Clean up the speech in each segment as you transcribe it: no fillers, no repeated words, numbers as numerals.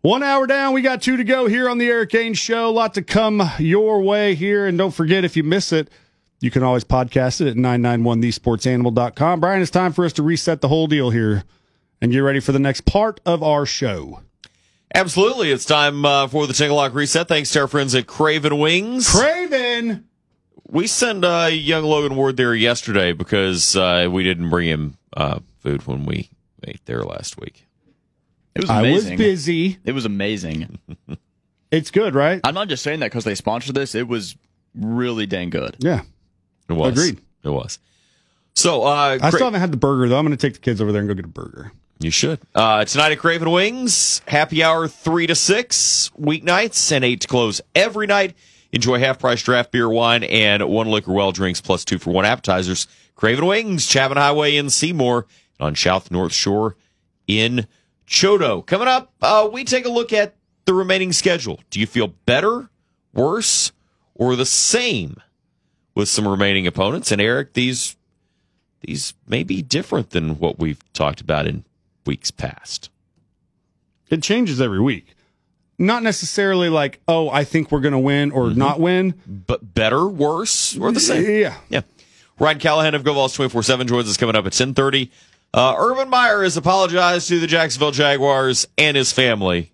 1 hour down, we got 2 to go here on the Eric Gaines Show. A lot to come your way here. And don't forget, if you miss it, you can always podcast it at 991thesportsanimal.com. Brian, it's time for us to reset the whole deal here and get ready for the next part of our show. Absolutely. It's time for the Tingle Lock Reset. Thanks to our friends at Craven Wings. Craven! We sent young Logan word there yesterday because we didn't bring him food when we ate there last week. It was amazing. I was busy. It was amazing. It's good, right? I'm not just saying that because they sponsored this. It was really dang good. Yeah. It was. Agreed. It was. So I still haven't had the burger, though. I'm going to take the kids over there and go get a burger. You should. Tonight at Craven Wings, happy hour 3 to 6, weeknights, and 8 to close every night. Enjoy half-price draft beer, wine, and 1 liquor well drinks plus 2 for 1 appetizers. Craven Wings, Chapman Highway in Seymour, and on South North Shore in Choteau. Coming up, we take a look at the remaining schedule. Do you feel better, worse, or the same with some remaining opponents? And Eric, these may be different than what we've talked about in weeks past. It changes every week. Not necessarily like, oh, I think we're going to win or not win. But better, worse, or the same? Yeah. Ryan Callahan of GoVols 24/7 joins us coming up at 10:30. Urban Meyer has apologized to the Jacksonville Jaguars and his family.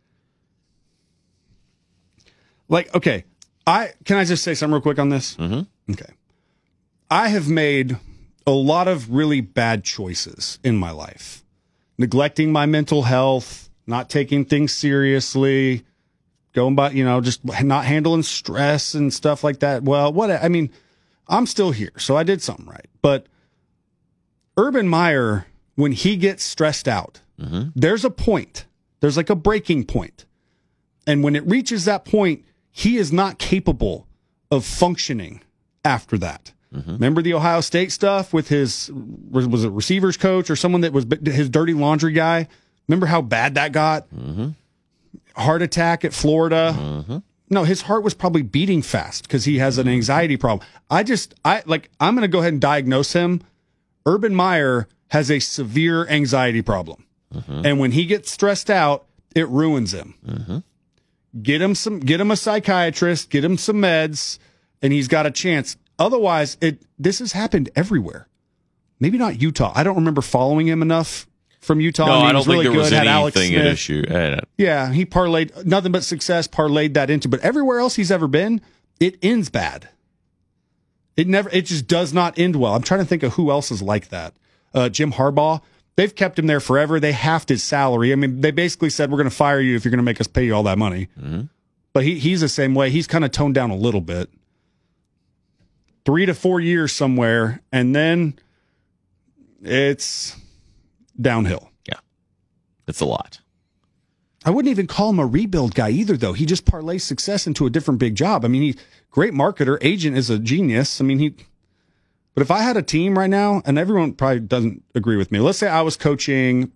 Okay, can I just say something real quick on this? Mm-hmm. Okay. I have made a lot of really bad choices in my life. Neglecting my mental health, not taking things seriously, going by, just not handling stress and stuff like that. Well, I'm still here, so I did something right. But Urban Meyer, when he gets stressed out, there's a point. There's like a breaking point. And when it reaches that point, he is not capable of functioning after that. Remember the Ohio State stuff with was it receivers coach or someone that was his dirty laundry guy? Remember how bad that got? Heart attack at Florida. No, his heart was probably beating fast because he has an anxiety problem. I'm going to go ahead and diagnose him. Urban Meyer has a severe anxiety problem. And when he gets stressed out, it ruins him. Get him a psychiatrist, get him some meds, and he's got a chance. Otherwise, this has happened everywhere. Maybe not Utah. I don't remember following him enough from Utah. No, I don't think really there was good. anything at issue. Yeah, he parlayed nothing but success, parlayed that into. But everywhere else he's ever been, it ends bad. It just does not end well. I'm trying to think of who else is like that. Jim Harbaugh. They've kept him there forever. They halved his salary. I mean, they basically said, we're going to fire you if you're going to make us pay you all that money. But he's the same way. He's kind of toned down a little bit. 3 to 4 years somewhere, and then it's downhill. Yeah. It's a lot. I wouldn't even call him a rebuild guy either, though. He just parlays success into a different big job. I mean, he's great marketer. Agent is a genius. I mean, but if I had a team right now, and everyone probably doesn't agree with me, let's say I was coaching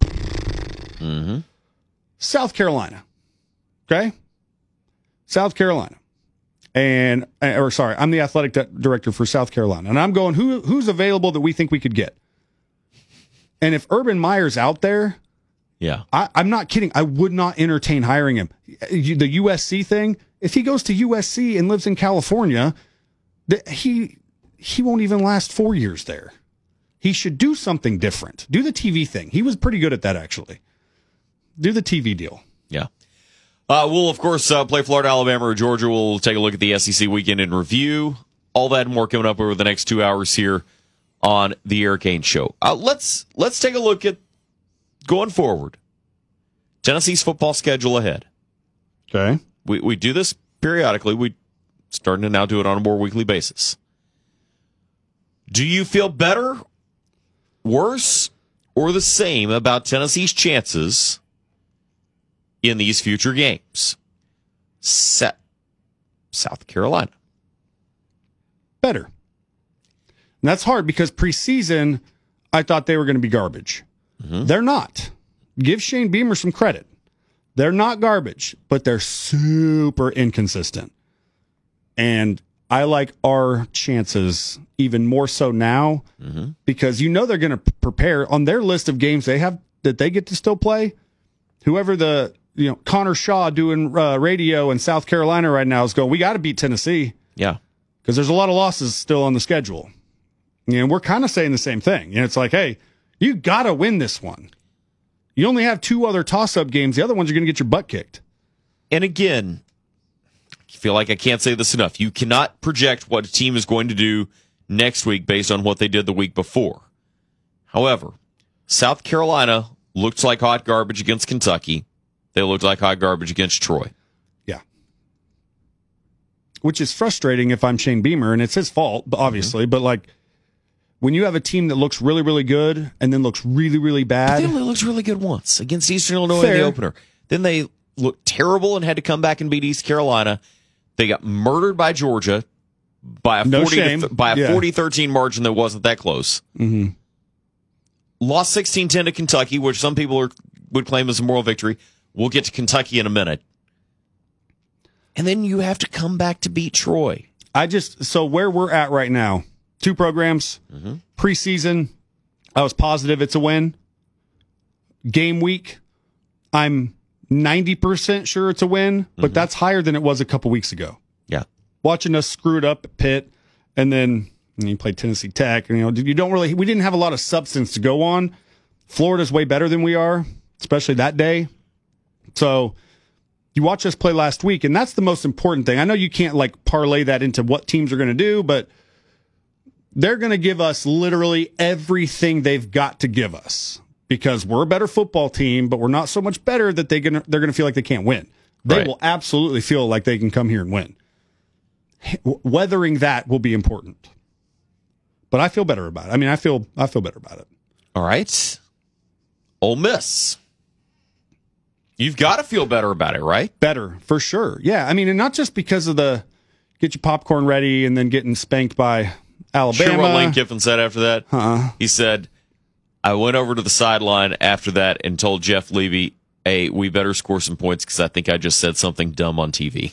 South Carolina. Okay? South Carolina. I'm the athletic director for South Carolina. And I'm going, who's available that we think we could get? And if Urban Meyer's out there, yeah, I'm not kidding. I would not entertain hiring him. The USC thing, if he goes to USC and lives in California, he won't even last 4 years there. He should do something different. Do the TV thing. He was pretty good at that, actually. Do the TV deal. Yeah. We'll, of course, play Florida, Alabama, or Georgia. We'll take a look at the SEC weekend in review. All that and more coming up over the next 2 hours here on the Eric Gaines Show. Let's take a look at going forward. Tennessee's football schedule ahead. Okay. We do this periodically. We're starting to now do it on a more weekly basis. Do you feel better, worse, or the same about Tennessee's chances in these future games? South Carolina. Better. And that's hard because preseason, I thought they were going to be garbage. They're not. Give Shane Beamer some credit. They're not garbage, but they're super inconsistent. And I like our chances even more so now because they're going to prepare on their list of games they have that they get to still play. Whoever the Connor Shaw doing radio in South Carolina right now is going, we got to beat Tennessee Yeah. because there's a lot of losses still on the schedule. And we're kind of saying the same thing. It's like, hey, you got to win this one. You only have 2 other toss-up games. The other ones are going to get your butt kicked. And again, I feel like I can't say this enough. You cannot project what a team is going to do next week based on what they did the week before. However, South Carolina looked like hot garbage against Kentucky. They looked like hot garbage against Troy. Yeah. Which is frustrating if I'm Shane Beamer, and it's his fault, obviously. But, like, when you have a team that looks really, really good and then looks really, really bad. They only looked really good once against Eastern Illinois Fair. in the opener. Then they looked terrible and had to come back and beat East Carolina. They got murdered by Georgia by a No 40 shame. by a Yeah. 40-13 margin that wasn't that close. Mm-hmm. Lost 16-10 to Kentucky, which some people would claim as a moral victory. We'll get to Kentucky in a minute. And then you have to come back to beat Troy. So where we're at right now, 2 programs, preseason, I was positive it's a win. Game week, I'm 90% sure it's a win, but that's higher than it was a couple weeks ago. Yeah. Watching us screw it up at Pitt, and then you played Tennessee Tech, and we didn't have a lot of substance to go on. Florida's way better than we are, especially that day. So you watch us play last week, and that's the most important thing. I know you can't parlay that into what teams are going to do, but they're going to give us literally everything they've got to give us because we're a better football team, but we're not so much better that they're going to feel like they can't win. They Right. will absolutely feel like they can come here and win. Weathering that will be important. But I feel better about it. I mean, I feel better about it. All right. Ole Miss. You've got to feel better about it, right? Better, for sure. Yeah, I mean, and not just because of the get your popcorn ready and then getting spanked by Alabama. Sure what Lane Kiffin said after that? He said, I went over to the sideline after that and told Jeff Levy, hey, we better score some points because I think I just said something dumb on TV.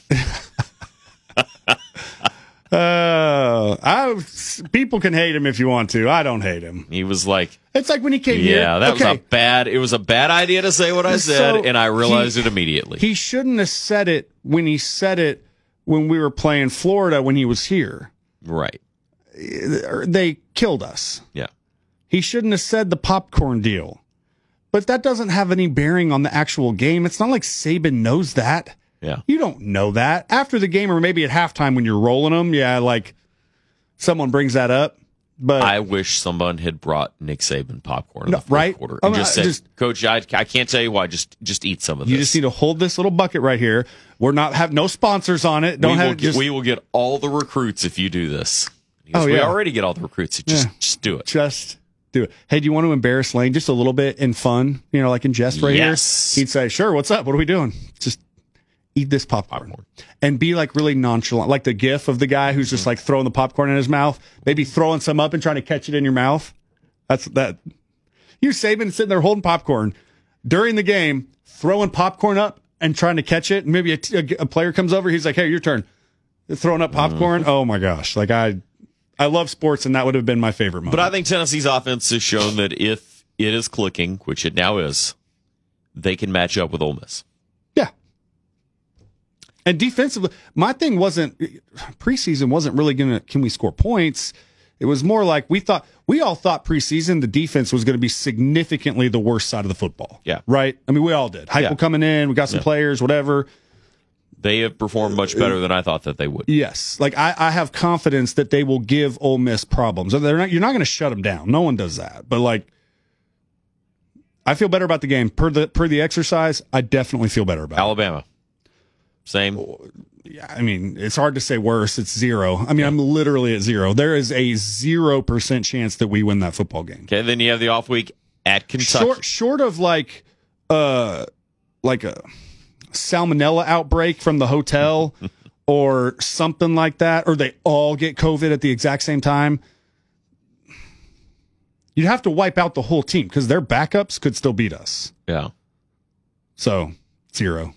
People can hate him if you want to. I don't hate him. He was like, It's like when he came here. yeah, that was a bad idea to say what I said, So and I realized it immediately. He shouldn't have said it when he said it when we were playing Florida when he was here. Right. They killed us. Yeah. He shouldn't have said the popcorn deal. But that doesn't have any bearing on the actual game. It's not like Saban knows that. Yeah. You don't know that. After the game or maybe at halftime when you're rolling them, someone brings that up. But I wish someone had brought Nick Saban popcorn in the fourth right? quarter I and mean, just said, Coach, I can't tell you why. Just eat some of this. you just need to hold this little bucket right here. We're not have no sponsors on it. We will get all the recruits if you do this. He goes, Oh, we yeah. already get all the recruits. Just do it. Just do it. Hey, do you want to embarrass Lane just a little bit in fun? Like in jest right Yes. here? He'd say, sure, what's up? What are we doing? Just eat this popcorn. And be really nonchalant, like the gif of the guy who's just throwing the popcorn in his mouth, maybe throwing some up and trying to catch it in your mouth. That's that. You Saban sitting there holding popcorn during the game, throwing popcorn up and trying to catch it. And maybe a player comes over. He's like, hey, your turn. Throwing up popcorn. Oh my gosh. I love sports, and that would have been my favorite moment. But I think Tennessee's offense has shown that if it is clicking, which it now is, they can match up with Ole Miss. Yeah. And defensively, my thing preseason wasn't really can we score points? It was more like we all thought preseason the defense was going to be significantly the worst side of the football. Yeah. Right? I mean, we all did. Heupel coming in, we got some players, whatever. They have performed much better than I thought that they would. Yes. I have confidence that they will give Ole Miss problems. You're not going to shut them down. No one does that. But I feel better about the game. Per the exercise, I definitely feel better about it. Alabama. Same. Yeah, I mean, it's hard to say worse. It's 0. I mean, I'm literally at 0. There is a 0% chance that we win that football game. Okay, then you have the off week at Kentucky. Short of a salmonella outbreak from the hotel or something like that, or they all get COVID at the exact same time. You'd have to wipe out the whole team because their backups could still beat us. Yeah. So 0.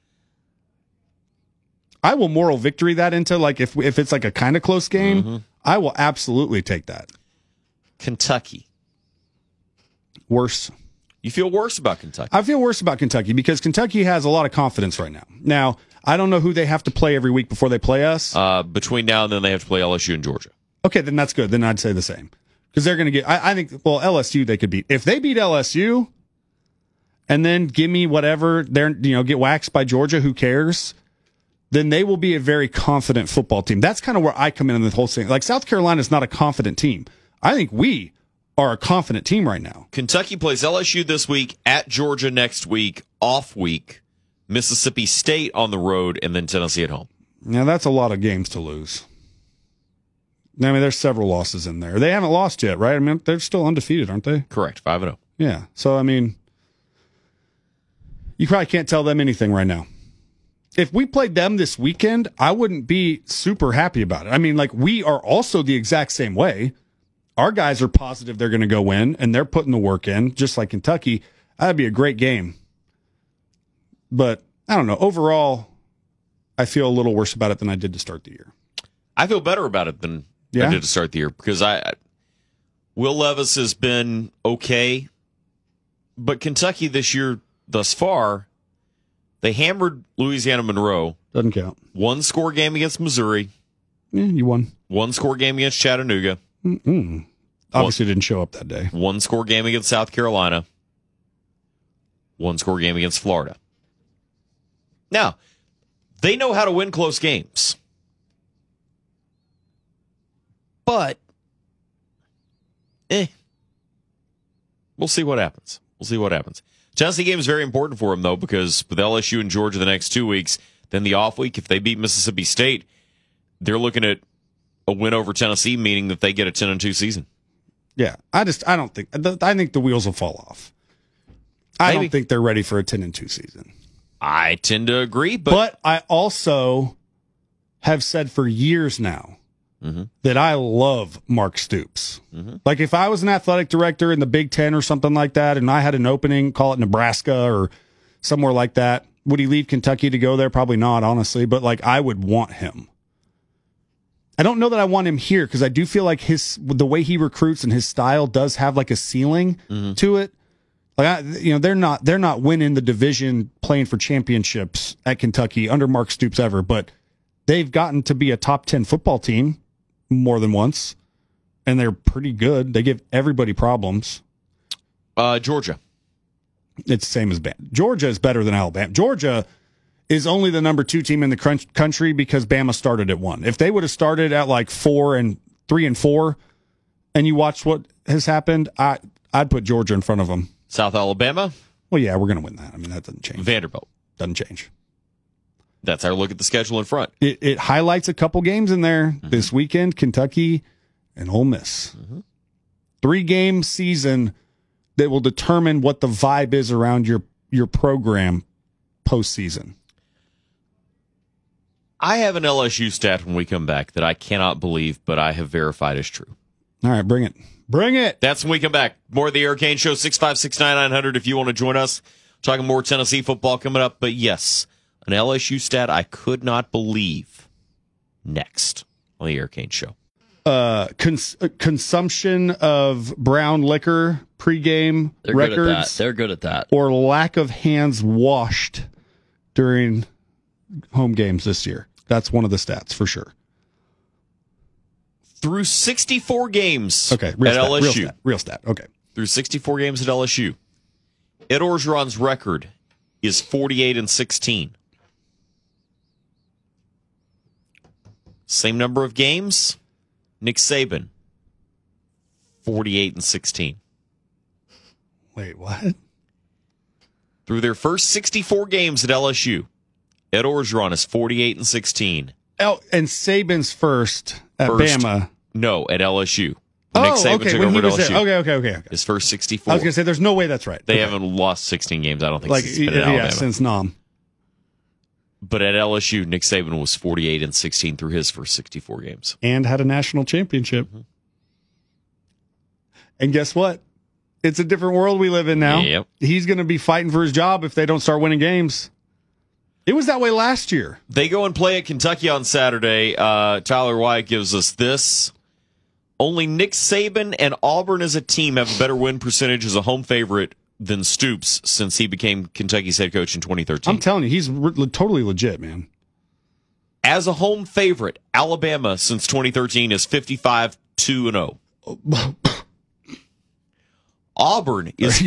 I will moral victory that into if it's a kind of close game, I will absolutely take that. Kentucky. Worse. You feel worse about Kentucky? I feel worse about Kentucky because Kentucky has a lot of confidence right now. Now, I don't know who they have to play every week before they play us. Between now and then, they have to play LSU and Georgia. Okay, then that's good. Then I'd say the same. Because they're going to get, I think, well, LSU they could beat. If they beat LSU and then give me whatever, get waxed by Georgia, who cares? Then they will be a very confident football team. That's kind of where I come in the whole thing. Like, South Carolina is not a confident team. I think we are a confident team right now. Kentucky plays LSU this week, at Georgia next week, off week, Mississippi State on the road, and then Tennessee at home. Now, that's a lot of games to lose. I mean, there's several losses in there. They haven't lost yet, right? I mean, they're still undefeated, aren't they? Correct, 5-0. Yeah. So, I mean, you probably can't tell them anything right now. If we played them this weekend, I wouldn't be super happy about it. I mean, like, we are also the exact same way. Our guys are positive they're going to go win, and they're putting the work in, just like Kentucky. That'd be a great game. But, I don't know. Overall, I feel a little worse about it than I did to start the year. I feel better about it than I did to start the year because Will Levis has been okay, but Kentucky this year thus far, they hammered Louisiana Monroe. Doesn't count. 1-score game against Missouri. Yeah, you won. 1-score game against Chattanooga. Obviously didn't show up that day. 1-score game against South Carolina. 1-score game against Florida. Now, they know how to win close games. But, we'll see what happens. Tennessee game is very important for them, though, because with LSU and Georgia the next 2 weeks, then the off week, if they beat Mississippi State, they're looking at a win over Tennessee, meaning that they get a 10-2 season. Yeah, I think the wheels will fall off. I don't think they're ready for a 10-2 season. I tend to agree, but I also have said for years now that I love Mark Stoops. Like, if I was an athletic director in the Big Ten or something like that, and I had an opening, call it Nebraska or somewhere like that, would he leave Kentucky to go there? Probably not, honestly, but like, I would want him. I don't know that I want him here because I do feel like the way he recruits and his style does have like a ceiling to it. Like, they're not winning the division, playing for championships at Kentucky under Mark Stoops ever, but they've gotten to be a top 10 football team more than once, and they're pretty good. They give everybody problems. Georgia. It's the same as Bama. Georgia is better than Alabama. Georgia is only the number 2 team in the country because Bama started at 1. If they would have started at like 3 and 4, and you watch what has happened, I'd put Georgia in front of them. South Alabama? Well, yeah, we're going to win that. I mean, that doesn't change. Vanderbilt. Doesn't change. That's our look at the schedule in front. It highlights a couple games in there this weekend, Kentucky and Ole Miss. 3-game season that will determine what the vibe is around your program postseason. I have an LSU stat when we come back that I cannot believe, but I have verified is true. All right, bring it. Bring it. That's when we come back. More of the Eric Kane Show, 656-9900 if you want to join us. Talking more Tennessee football coming up. But yes, an LSU stat I could not believe. Next on the Eric Kane Show. Consumption of brown liquor pregame records. They're good at that. Or lack of hands washed during home games this year. That's one of the stats for sure. Through 64 games at LSU. Real stat. Okay. Through 64 games at LSU, Ed Orgeron's record is 48-16. Same number of games, Nick Saban, 48-16. Wait, what? Through their first 64 games at LSU, Ed Orgeron is 48-16. Oh, and Saban's first at Bama. No, at LSU. Nick Saban took over at LSU. Okay. His first 64. I was going to say, there's no way that's right. They haven't lost 16 games, I don't think, since been at Alabama. Since Nom. But at LSU, Nick Saban was 48-16 through his first 64 games. And had a national championship. And guess what? It's a different world we live in now. Yep. He's going to be fighting for his job if they don't start winning games. It was that way last year. They go and play at Kentucky on Saturday. Tyler White gives us this. Only Nick Saban and Auburn as a team have a better win percentage as a home favorite than Stoops since he became Kentucky's head coach in 2013. I'm telling you, he's totally legit, man. As a home favorite, Alabama since 2013 is 55-2-0. Auburn is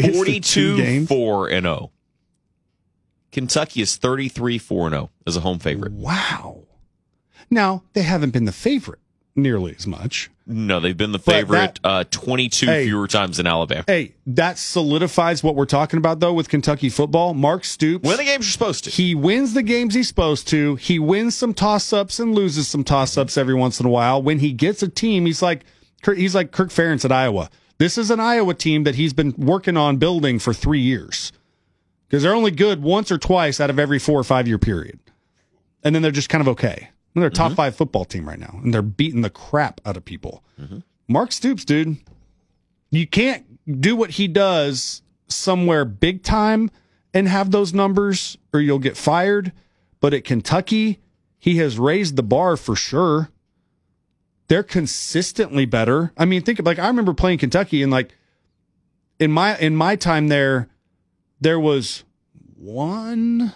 42-4-0. Kentucky is 33-4-0 as a home favorite. Wow. Now, they haven't been the favorite nearly as much. No, they've been the favorite 22 fewer times than Alabama. Hey, that solidifies what we're talking about, though, with Kentucky football. Mark Stoops. Win the games you're supposed to. He wins the games he's supposed to. He wins some toss-ups and loses some toss-ups every once in a while. When he gets a team, he's like Kirk Ferentz at Iowa. This is an Iowa team that he's been working on building for 3 years. Because they're only good once or twice out of every 4 or 5 year period. And then they're just kind of okay. And they're a top 5 football team right now. And they're beating the crap out of people. Mark Stoops, dude, you can't do what he does somewhere big time and have those numbers or you'll get fired. But at Kentucky, he has raised the bar for sure. They're consistently better. I mean, think of, like, I remember playing Kentucky and, like, in my time there was one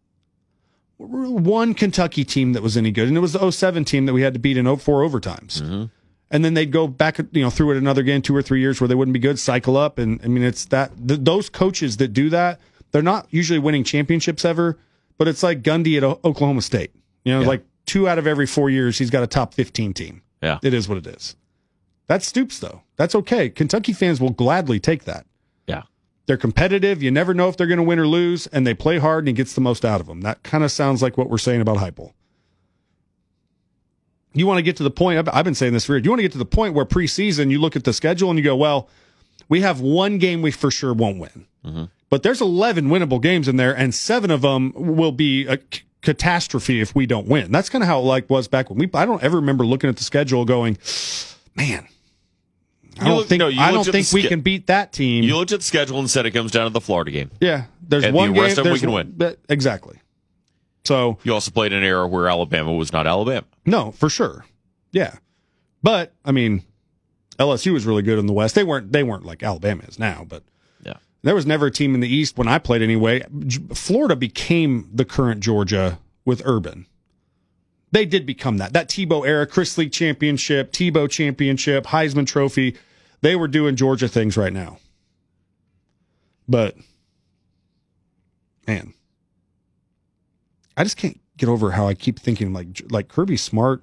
Kentucky team that was any good, and it was the 07 team that we had to beat in 4 overtimes. And then they'd go back, through it another game, 2 or 3 years where they wouldn't be good, cycle up. And I mean, it's that those coaches that do that, they're not usually winning championships ever, but it's like Gundy at Oklahoma State. Like 2 out of every 4 years, he's got a top 15 team. Yeah. It is what it is. That's Stoops, though. That's okay. Kentucky fans will gladly take that. Yeah. They're competitive. You never know if they're going to win or lose, and they play hard, and he gets the most out of them. That kind of sounds like what we're saying about Heupel. You want to get to the point, I've been saying this for years, you want to get to the point where preseason you look at the schedule and you go, well, we have one game we for sure won't win. But there's 11 winnable games in there, and 7 of them will be a catastrophe if we don't win. That's kind of how it was back when I don't ever remember looking at the schedule going, man, I don't think we can beat that team. You looked at the schedule and said it comes down to the Florida game. Yeah, there's and one the rest game of them we can win. Exactly. So you also played in an era where Alabama was not Alabama. No, for sure. Yeah, but I mean, LSU was really good in the West. They weren't like Alabama is now, but yeah, there was never a team in the East when I played anyway. Florida became the current Georgia with Urban. They did become that Tebow era, Chris League championship, Tebow championship, Heisman Trophy. They were doing Georgia things right now. But, man, I just can't get over how I keep thinking like Kirby Smart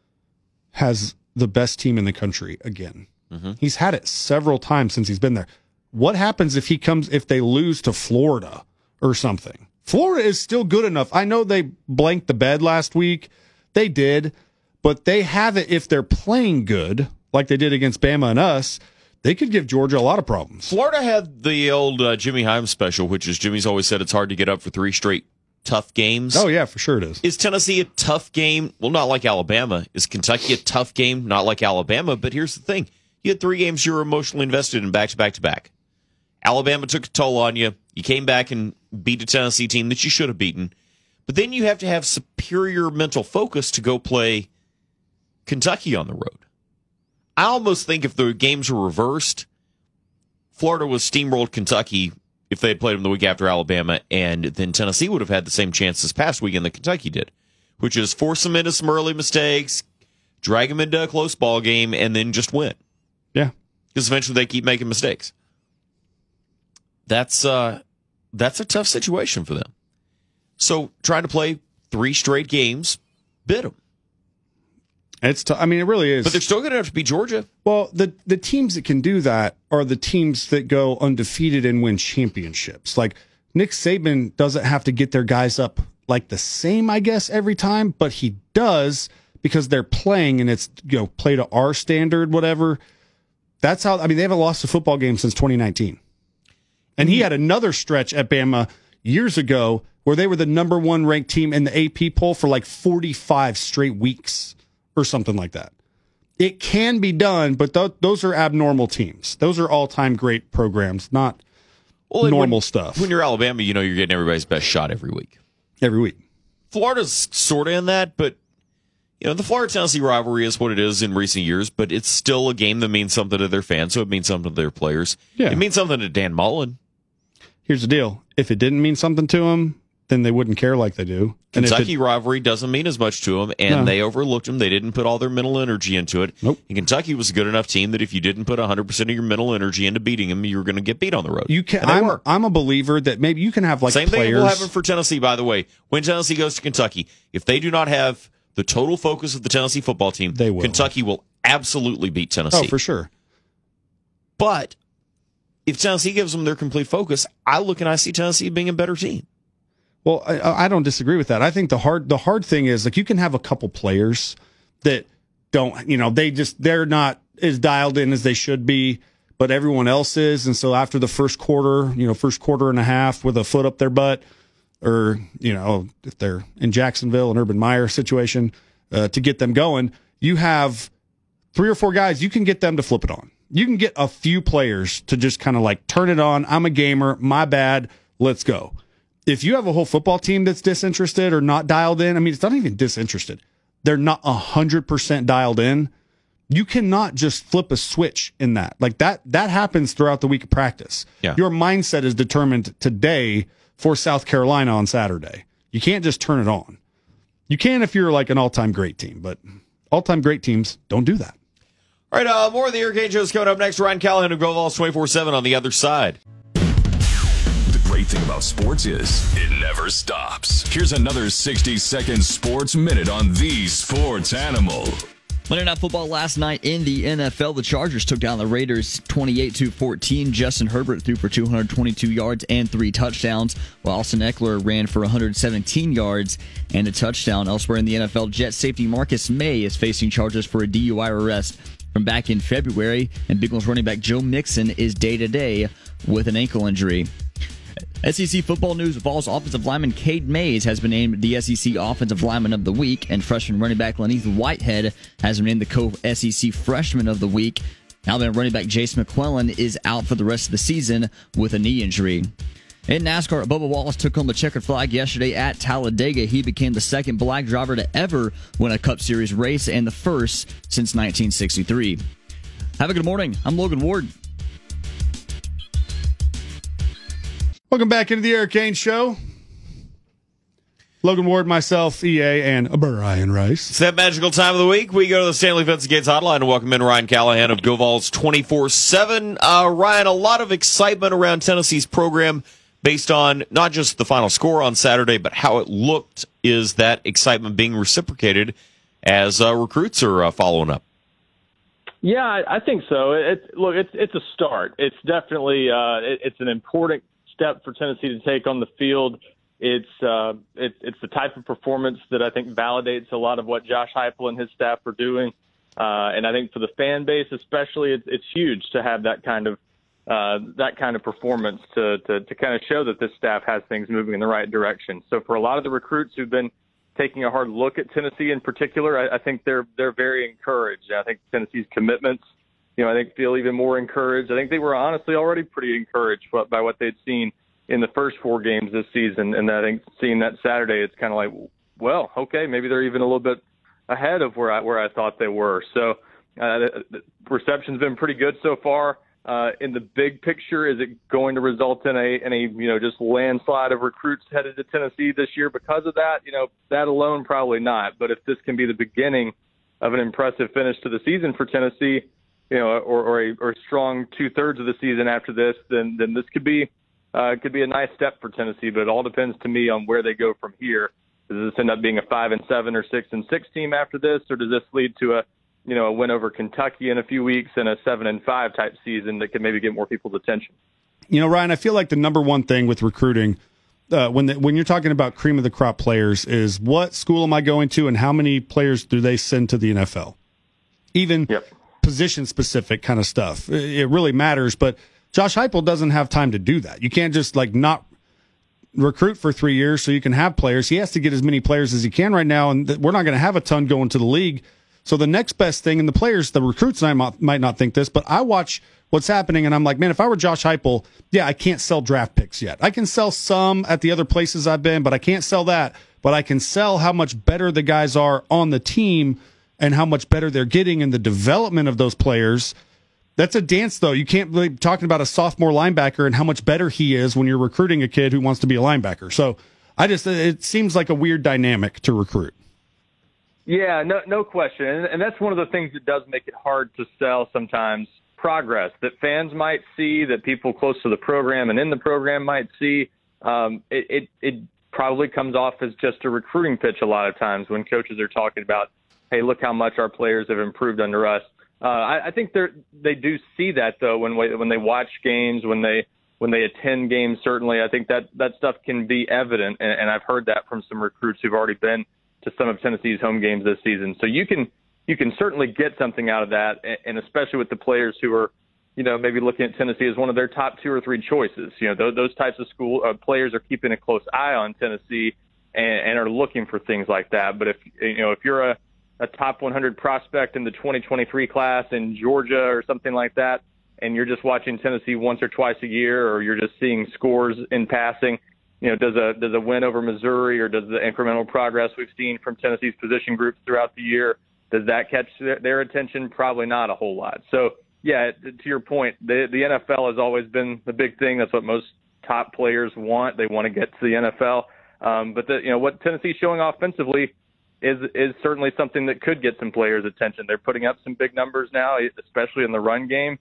has the best team in the country again. He's had it several times since he's been there. What happens if they lose to Florida or something? Florida is still good enough. I know they blanked the bed last week. They did, but they have it if they're playing good, like they did against Bama and us. They could give Georgia a lot of problems. Florida had the old Jimmy Himes special, which is Jimmy's always said it's hard to get up for 3 straight tough games. Oh, yeah, for sure it is. Is Tennessee a tough game? Well, not like Alabama. Is Kentucky a tough game? Not like Alabama. But here's the thing. You had 3 games you were emotionally invested in back-to-back-to-back. Alabama took a toll on you. You came back and beat a Tennessee team that you should have beaten. But then you have to have superior mental focus to go play Kentucky on the road. I almost think if the games were reversed, Florida was steamrolled Kentucky if they had played them the week after Alabama, and then Tennessee would have had the same chance this past weekend that Kentucky did, which is force them into some early mistakes, drag them into a close ball game, and then just win. Yeah. Because eventually they keep making mistakes. That's a tough situation for them. So trying to play 3 straight games, bit them. It's I mean, it really is. But they're still going to have to beat Georgia. Well, the teams that can do that are the teams that go undefeated and win championships. Like Nick Saban doesn't have to get their guys up like the same, I guess, every time, but he does because they're playing and it's, play to our standard, whatever. That's how, I mean, they haven't lost a football game since 2019. And he had another stretch at Bama years ago where they were the number 1 ranked team in the AP poll for like 45 straight weeks or something like that. It can be done, but those are abnormal teams. Those are all-time great programs, not normal stuff. When you're Alabama, you're getting everybody's best shot every week. Every week. Florida's sort of in that, but the Florida-Tennessee rivalry is what it is in recent years, but it's still a game that means something to their fans, so it means something to their players. Yeah. It means something to Dan Mullen. here's the deal. If it didn't mean something to them, then they wouldn't care like they do. And Kentucky rivalry doesn't mean as much to them, and they overlooked them. They didn't put all their mental energy into it. Nope. And Kentucky was a good enough team that if you didn't put 100% of your mental energy into beating them, you were going to get beat on the road. You can. I'm a believer that maybe you can have like same players. thing will happen for Tennessee, by the way. When Tennessee goes to Kentucky, if they do not have the total focus of the Tennessee football team, they will. Kentucky will absolutely beat Tennessee. Oh, for sure. But if Tennessee gives them their complete focus, I look and I see Tennessee being a better team. Well, I don't disagree with that. I think the hard thing is like you can have a couple players that don't, they're not as dialed in as they should be, but everyone else is. And so after the first quarter and a half with a foot up their butt, or, if they're in Jacksonville, an Urban Meyer situation, to get them going, you have 3 or 4 guys, you can get them to flip it on. You can get a few players to just kind of like turn it on. I'm a gamer. My bad. Let's go. If you have a whole football team that's disinterested or not dialed in, I mean, it's not even disinterested. They're not 100% dialed in. You cannot just flip a switch in that. Like that happens throughout the week of practice. Yeah. Your mindset is determined today for South Carolina on Saturday. You can't just turn it on. You can if you're like an all-time great team, but all-time great teams don't do that. All right, more of the Hurricane Show is coming up next. Ryan Callahan of GoVols 24/7 on the other side. Great thing about sports is it never stops. Here's another 60-second sports minute on the Sports Animal. Monday Night Football last night in the NFL. The Chargers took down the Raiders 28-14. Justin Herbert threw for 222 yards and 3 touchdowns, while Austin Eckler ran for 117 yards and a touchdown. Elsewhere in the NFL, Jets safety Marcus May is facing charges for a DUI arrest from back in February, and Bengals running back Joe Mixon is day-to-day with an ankle injury. SEC football news: Vols offensive lineman Cade Mays has been named the SEC Offensive Lineman of the Week, and freshman running back Laneith Whitehead has been named the co-SEC Freshman of the Week. Alabama running back Jace McClellan is out for the rest of the season with a knee injury. In NASCAR, Bubba Wallace took home the checkered flag yesterday at Talladega. He became the second black driver to ever win a Cup Series race and the first since 1963. Have a good morning. I'm Logan Ward. Welcome back into the Eric Kane Show. Logan Ward, myself, EA, and Brian Rice. It's that magical time of the week. We go to the Stanley Fence Gates hotline and welcome in Ryan Callahan of GoVols 24/7. Ryan, a lot of excitement around Tennessee's program based on not just the final score on Saturday, but how it looked. Is that excitement being reciprocated as recruits are following up? Yeah, I think so. It's a start. It's definitely it's an important step for Tennessee to take on the field. It's the type of performance that I think validates a lot of what Josh Heupel and his staff are doing, and I think for the fan base especially, it's huge to have that kind of performance to kind of show that this staff has things moving in the right direction. So for a lot of the recruits who've been taking a hard look at Tennessee in particular, I think they're very encouraged. I think Tennessee's commitments, I think feel even more encouraged. I think they were honestly already pretty encouraged by what they'd seen in the first 4 games this season. And I think seeing that Saturday, it's kind of like, well, okay, maybe they're even a little bit ahead of where I thought they were. So the reception's been pretty good so far. In the big picture, is it going to result in a just landslide of recruits headed to Tennessee this year because of that? That alone, probably not. But if this can be the beginning of an impressive finish to the season for Tennessee, or a strong 2/3 of the season after this, then this could be a nice step for Tennessee. But it all depends to me on where they go from here. Does this end up being a 5-7 or 6-6 team after this, or does this lead to a win over Kentucky in a few weeks and a 7-5 type season that could maybe get more people's attention? Ryan, I feel like the number one thing with recruiting, when you're talking about cream of the crop players, is what school am I going to and how many players do they send to the NFL? Even position specific kind of stuff. It really matters, but Josh Heupel doesn't have time to do that. You can't just not recruit for 3 years so you can have players. He has to get as many players as he can right now, and we're not going to have a ton going to the league. So the next best thing, and the recruits, and I might not think this, but I watch what's happening, and I'm like, man, if I were Josh Heupel, I can't sell draft picks yet. I can sell some at the other places I've been, but I can't sell that. But I can sell how much better the guys are on the team and how much better they're getting in the development of those players. That's a dance, though. You can't be talking about a sophomore linebacker and how much better he is when you're recruiting a kid who wants to be a linebacker. So it seems like a weird dynamic to recruit. Yeah, no question. And that's one of the things that does make it hard to sell sometimes, progress that fans might see, that people close to the program and in the program might see. It probably comes off as just a recruiting pitch a lot of times when coaches are talking about, hey, look how much our players have improved under us. I think they do see that, though, when they watch games, when they attend games. Certainly, I think that stuff can be evident, and I've heard that from some recruits who've already been to some of Tennessee's home games this season. So you can certainly get something out of that, and especially with the players who are, maybe looking at Tennessee as one of their top 2 or 3 choices. Those types of players are keeping a close eye on Tennessee and are looking for things like that. But if you're a top 100 prospect in the 2023 class in Georgia or something like that, and you're just watching Tennessee once or twice a year, or you're just seeing scores in passing, does a win over Missouri, or does the incremental progress we've seen from Tennessee's position groups throughout the year, does that catch their attention? Probably not a whole lot. So, yeah, to your point, the NFL has always been the big thing. That's what most top players want. They want to get to the NFL. But what Tennessee's showing offensively is certainly something that could get some players' attention. They're putting up some big numbers now, especially in the run game.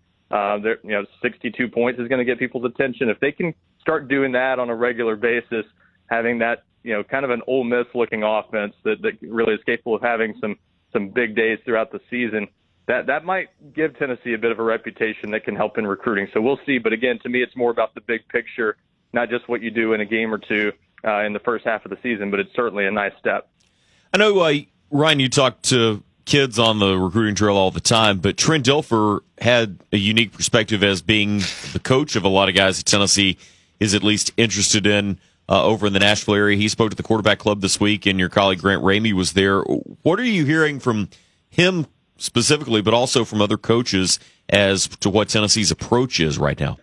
62 points is going to get people's attention. If they can start doing that on a regular basis, having that, kind of an Ole Miss looking offense that really is capable of having some big days throughout the season, that might give Tennessee a bit of a reputation that can help in recruiting. So we'll see. But again, to me, it's more about the big picture, not just what you do in a game or two in the first half of the season, but it's certainly a nice step. I know, Ryan, you talk to kids on the recruiting trail all the time, but Trent Dilfer had a unique perspective as being the coach of a lot of guys that Tennessee is at least interested in over in the Nashville area. He spoke to the quarterback club this week, and your colleague Grant Ramey was there. What are you hearing from him specifically, but also from other coaches as to what Tennessee's approach is right now?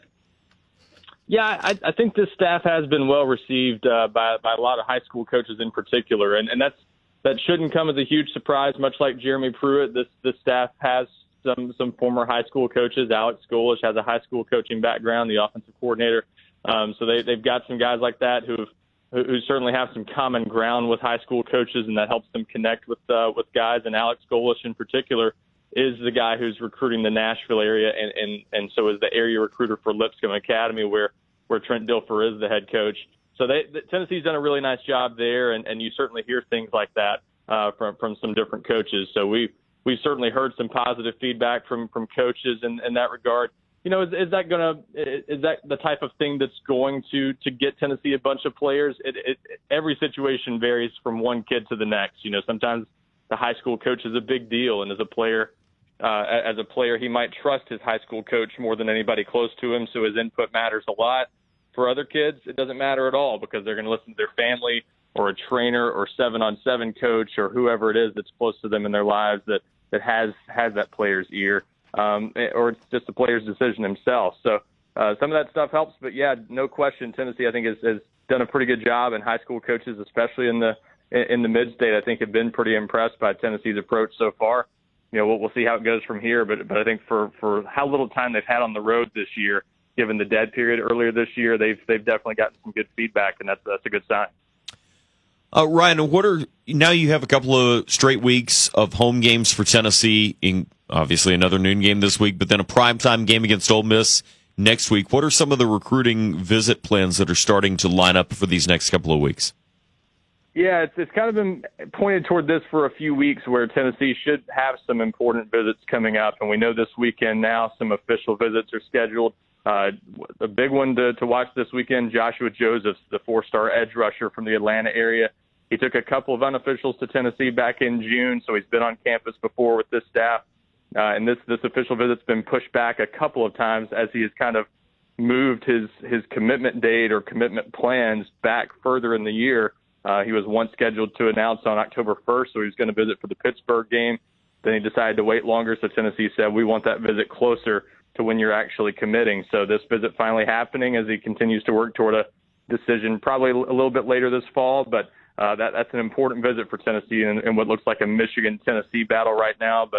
Yeah, I think this staff has been well received by a lot of high school coaches in particular, and that shouldn't come as a huge surprise. Much like Jeremy Pruitt, this staff has some former high school coaches. Alex Golesh has a high school coaching background, the offensive coordinator. So they've got some guys like that who certainly have some common ground with high school coaches, and that helps them connect with guys. And Alex Golesh in particular is the guy who's recruiting the Nashville area, and so is the area recruiter for Lipscomb Academy, where Trent Dilfer is the head coach. So Tennessee's done a really nice job there, and you certainly hear things like that from some different coaches. So we've certainly heard some positive feedback from coaches in that regard. Is that the type of thing that's going to get Tennessee a bunch of players? Every situation varies from one kid to the next. Sometimes the high school coach is a big deal, and as a player, he might trust his high school coach more than anybody close to him, so his input matters a lot. For other kids, it doesn't matter at all because they're going to listen to their family or a trainer or 7-on-7 coach or whoever it is that's close to them in their lives that has that player's ear, or it's just the player's decision himself. So some of that stuff helps, but yeah, no question, Tennessee I think has done a pretty good job, and high school coaches, especially in the mid-state, I think have been pretty impressed by Tennessee's approach so far. We'll see how it goes from here, but I think for how little time they've had on the road this year, given the dead period earlier this year, they've definitely gotten some good feedback, and that's a good sign. Ryan, now you have a couple of straight weeks of home games for Tennessee, obviously another noon game this week, but then a primetime game against Ole Miss next week. What are some of the recruiting visit plans that are starting to line up for these next couple of weeks? Yeah, it's kind of been pointed toward this for a few weeks, where Tennessee should have some important visits coming up, and we know this weekend now some official visits are scheduled. A big one to watch this weekend, Joshua Josephs, the 4-star edge rusher from the Atlanta area. He took a couple of unofficials to Tennessee back in June, so he's been on campus before with this staff. And this official visit's been pushed back a couple of times as he has kind of moved his commitment date or commitment plans back further in the year. He was once scheduled to announce on October 1st, so he was going to visit for the Pittsburgh game. Then he decided to wait longer, so Tennessee said, we want that visit closer to when you're actually committing. So this visit finally happening as he continues to work toward a decision probably a little bit later this fall. But that's an important visit for Tennessee in what looks like a Michigan-Tennessee battle right now. But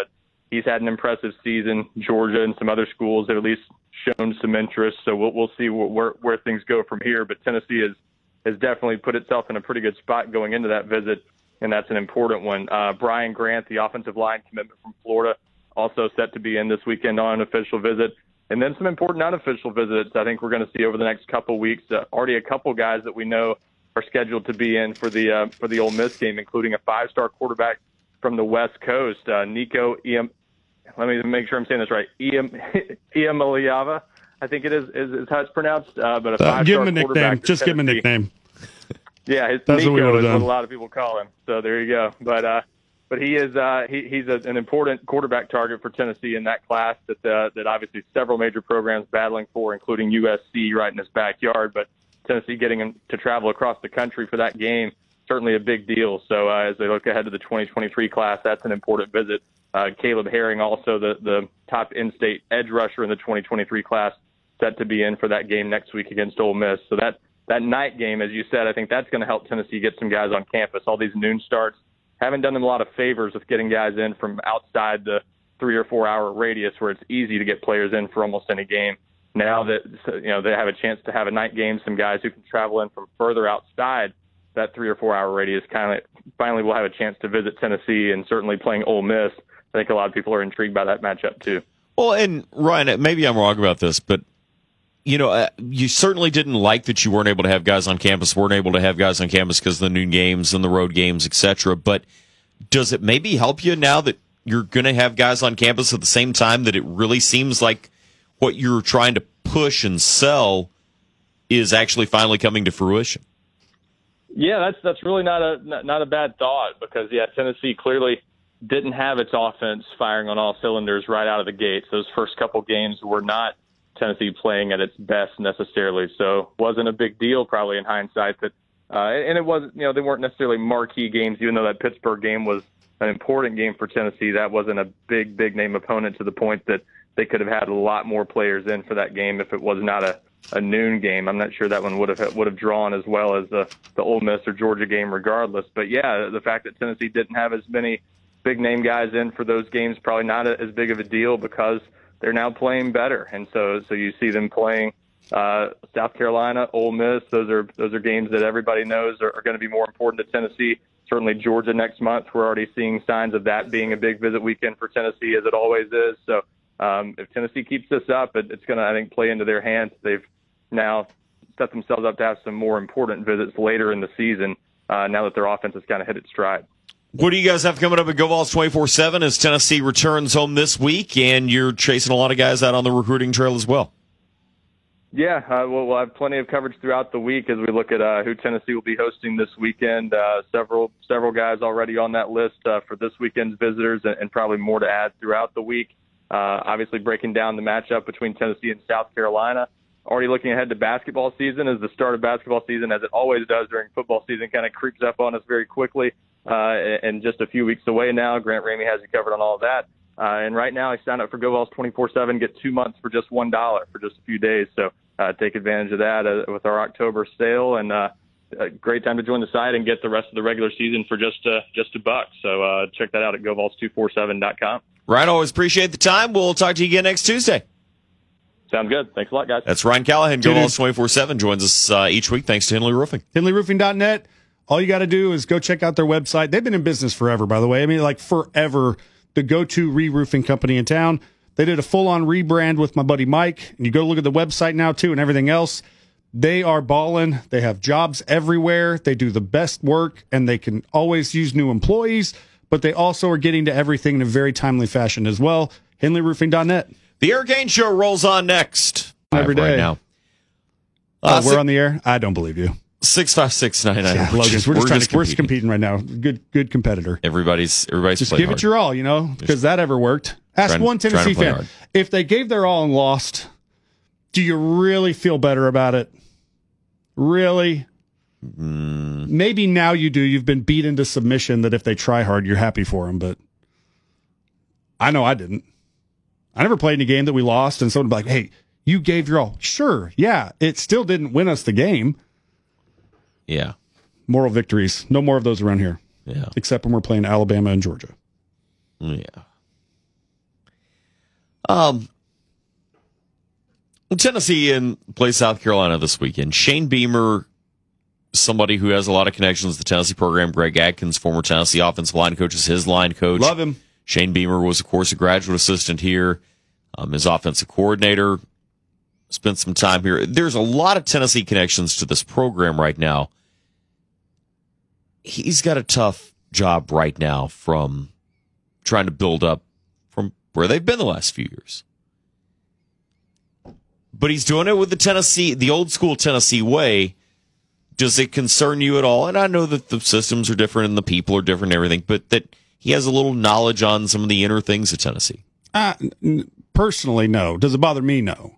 he's had an impressive season. Georgia and some other schools have at least shown some interest. So we'll see where things go from here. But Tennessee has definitely put itself in a pretty good spot going into that visit, and that's an important one. Brian Grant, the offensive line commitment from Florida, also set to be in this weekend on an official visit. And then some important unofficial visits I think we're going to see over the next couple of weeks. Already a couple guys that we know are scheduled to be in for the Ole Miss game, including a 5-star quarterback from the West Coast, Nico let me make sure I'm saying this right. Iamaleava, I think it is how it's pronounced. But a 5-star give him a quarterback. nickname. Just give him a nickname. Yeah, That's Nico what is what a lot of people call him. So there you go. But he is he's an important quarterback target for Tennessee in that class that obviously several major programs battling for, including USC right in his backyard. But Tennessee getting him to travel across the country for that game, certainly a big deal. So as they look ahead to the 2023 class, that's an important visit. Caleb Herring, also the top in-state edge rusher in the 2023 class, set to be in for that game next week against Ole Miss. So that night game, as you said, I think that's going to help Tennessee get some guys on campus. All these noon starts haven't done them a lot of favors with getting guys in from outside the 3 or 4 hour radius where it's easy to get players in for almost any game. Now that they have a chance to have a night game, some guys who can travel in from further outside that 3 or 4 hour radius finally will have a chance to visit Tennessee, and certainly playing Ole Miss. I think a lot of people are intrigued by that matchup too. Well, and Ryan, maybe I'm wrong about this, but you certainly didn't like that you weren't able to have guys on campus, because of the noon games and the road games, etc. But does it maybe help you now that you're going to have guys on campus at the same time, that it really seems like what you're trying to push and sell is actually finally coming to fruition? Yeah, that's really not a bad thought, because Tennessee clearly didn't have its offense firing on all cylinders right out of the gates. Those first couple games were not Tennessee playing at its best necessarily, so wasn't a big deal probably in hindsight. That and it wasn't, they weren't necessarily marquee games, even though that Pittsburgh game was an important game for Tennessee. That wasn't a big name opponent to the point that they could have had a lot more players in for that game if it was not a noon game. I'm not sure that one would have drawn as well as the Ole Miss or Georgia game regardless. But the fact that Tennessee didn't have as many big name guys in for those games, probably not as big of a deal, because they're now playing better. And so you see them playing South Carolina, Ole Miss. Those are games that everybody knows are going to be more important to Tennessee. Certainly Georgia next month. We're already seeing signs of that being a big visit weekend for Tennessee, as it always is. So if Tennessee keeps this up, it's going to, I think, play into their hands. They've now set themselves up to have some more important visits later in the season, now that their offense has kind of hit its stride. What do you guys have coming up at GoVols 24/7 as Tennessee returns home this week, and you're chasing a lot of guys out on the recruiting trail as well? Yeah, we'll have plenty of coverage throughout the week as we look at who Tennessee will be hosting this weekend. Several guys already on that list for this weekend's visitors, and probably more to add throughout the week. Obviously breaking down the matchup between Tennessee and South Carolina. Already looking ahead to basketball season, as the start of basketball season, as it always does during football season, kind of creeps up on us very quickly. And just a few weeks away now. Grant Ramey has you covered on all of that. And right now, I signed up for GoVols 24/7, get 2 months for just $1 for just a few days. So take advantage of that with our October sale, and a great time to join the site and get the rest of the regular season for just $1. So check that out at GoVols247.com. Ryan, always appreciate the time. We'll talk to you again next Tuesday. Sounds good. Thanks a lot, guys. That's Ryan Callahan, GoVols 24/7, joins us each week thanks to Henley Roofing. HenleyRoofing.net. All you got to do is go check out their website. They've been in business forever, by the way. I mean, like forever. The go-to re-roofing company in town. They did a full-on rebrand with my buddy Mike. And you go look at the website now, too, and everything else. They are balling. They have jobs everywhere. They do the best work, and they can always use new employees. But they also are getting to everything in a very timely fashion as well. HenleyRoofing.net. The Eric Kane Show rolls on next. Every day. Right now. We're on the air? I don't believe you. 65699. Yeah, Logan, we're competing right now. Good competitor. Everybody's just give hard. it your all, because that ever worked. Ask one Tennessee fan hard. if they gave their all and lost. Do you really feel better about it? Really? Maybe now you do. You've been beat into submission. That if they try hard, you're happy for them. But I know I didn't. I never played in a game that we lost, and someone would be like, "Hey, you gave your all." Sure, yeah, it still didn't win us the game. Yeah. Moral victories. No more of those around here. Yeah. Except when we're playing Alabama and Georgia. Yeah. Tennessee plays South Carolina this weekend. Shane Beamer, somebody who has a lot of connections to the Tennessee program. Greg Adkins, former Tennessee offensive line coach, is his line coach. Love him. Shane Beamer was, of course, a graduate assistant here. His offensive coordinator spent some time here. There's a lot of Tennessee connections to this program right now. He's got a tough job right now from trying to build up from where they've been the last few years. But he's doing it with the old school Tennessee way. Does it concern you at all? And I know that the systems are different and the people are different and everything, but that he has a little knowledge on some of the inner things of Tennessee. Personally, no. Does it bother me? No.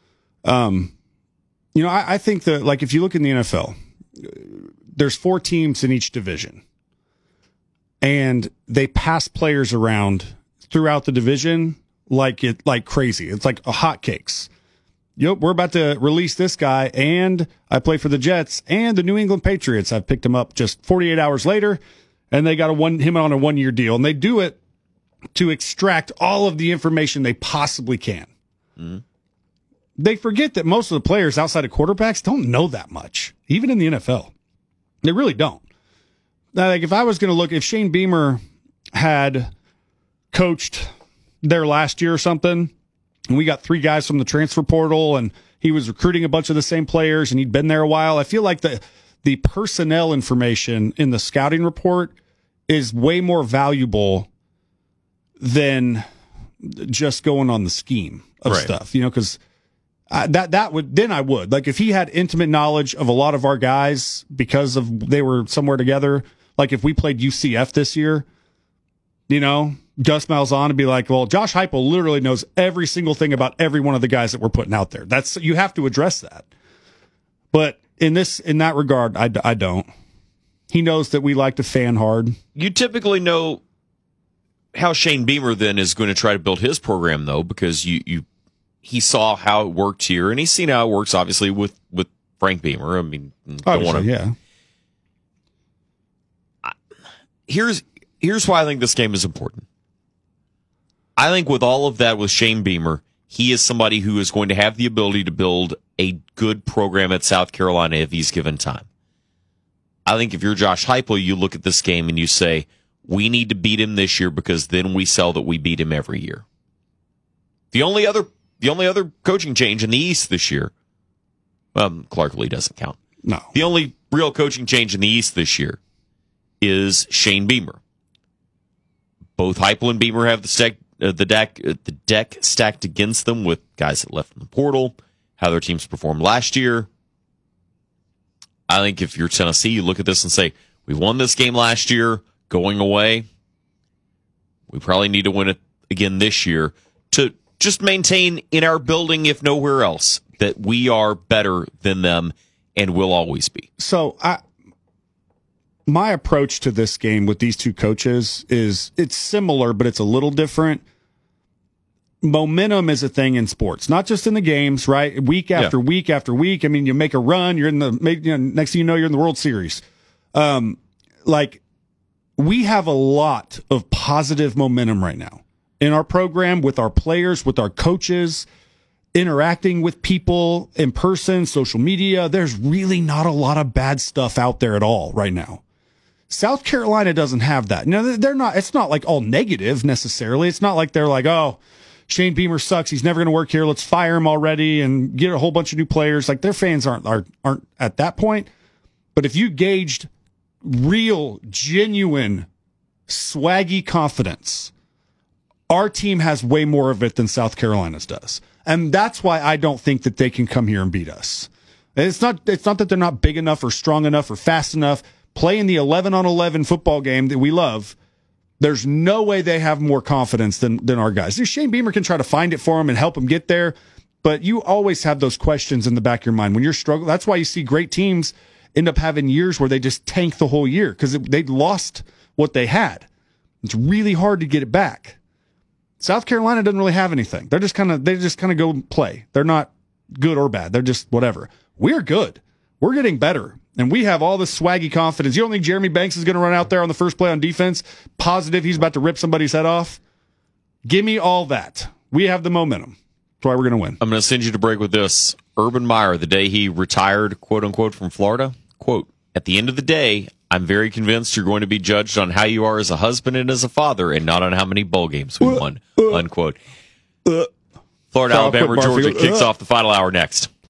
I think that, like, if you look in the NFL, there's 4 teams in each division, and they pass players around throughout the division like crazy. It's like hotcakes. Yep, we're about to release this guy, and I play for the Jets and the New England Patriots. I've picked him up just 48 hours later, and they got him on a 1-year deal, and they do it to extract all of the information they possibly can. Mm-hmm. They forget that most of the players outside of quarterbacks don't know that much, even in the NFL. They really don't. Now, like, if I was going to look, if Shane Beamer had coached there last year or something, and we got 3 guys from the transfer portal, and he was recruiting a bunch of the same players, and he'd been there a while, I feel like the personnel information in the scouting report is way more valuable than just going on the scheme of stuff, because that would, then I would, like, if he had intimate knowledge of a lot of our guys because of they were somewhere together, like if we played UCF this year, Gus Malzahn would be like, well, Josh Heupel literally knows every single thing about every one of the guys that we're putting out there. You have to address that. But in that regard, I don't. He knows that we like to fan hard. You typically know how Shane Beamer then is going to try to build his program, though, because he saw how it worked here, and he's seen how it works, obviously, with Frank Beamer. I mean, Here's why I think this game is important. I think with all of that with Shane Beamer, he is somebody who is going to have the ability to build a good program at South Carolina if he's given time. I think if you're Josh Heupel, you look at this game and you say, we need to beat him this year because then we sell that we beat him every year. The only other coaching change in the East this year, Clark Lee doesn't count. No. The only real coaching change in the East this year is Shane Beamer. Both Heupel and Beamer have the deck stacked against them with guys that left in the portal, how their teams performed last year. I think if you're Tennessee, you look at this and say, we won this game last year, going away. We probably need to win it again this year to just maintain in our building, if nowhere else, that we are better than them and will always be. So my approach to this game with these 2 coaches is it's similar, but it's a little different. Momentum is a thing in sports, not just in the games, right? Week after week after week. I mean, you make a run, you're in next thing you know, you're in the World Series. We have a lot of positive momentum right now in our program, with our players, with our coaches, interacting with people in person, social media. There's really not a lot of bad stuff out there at all right now. South Carolina doesn't have that. It's not like all negative necessarily. It's not like they're like, oh, Shane Beamer sucks. He's never going to work here. Let's fire him already and get a whole bunch of new players. Like, their fans aren't at that point. But if you gauged real, genuine, swaggy confidence, our team has way more of it than South Carolina's does. And that's why I don't think that they can come here and beat us. It's not that they're not big enough or strong enough or fast enough. Playing the 11-on-11 football game that we love, there's no way they have more confidence than our guys. Shane Beamer can try to find it for them and help them get there, but you always have those questions in the back of your mind when you're struggling. That's why you see great teams end up having years where they just tank the whole year because they lost what they had. It's really hard to get it back. South Carolina doesn't really have anything. They just kind of go play. They're not good or bad. They're just whatever. We're good. We're getting better. And we have all this swaggy confidence. You don't think Jeremy Banks is going to run out there on the first play on defense, positive he's about to rip somebody's head off? Give me all that. We have the momentum. That's why we're going to win. I'm going to send you to break with this. Urban Meyer, the day he retired, quote unquote, from Florida, quote, "At the end of the day, I'm very convinced you're going to be judged on how you are as a husband and as a father and not on how many bowl games we won," unquote. Florida, Alabama, Georgia kicks off the final hour next.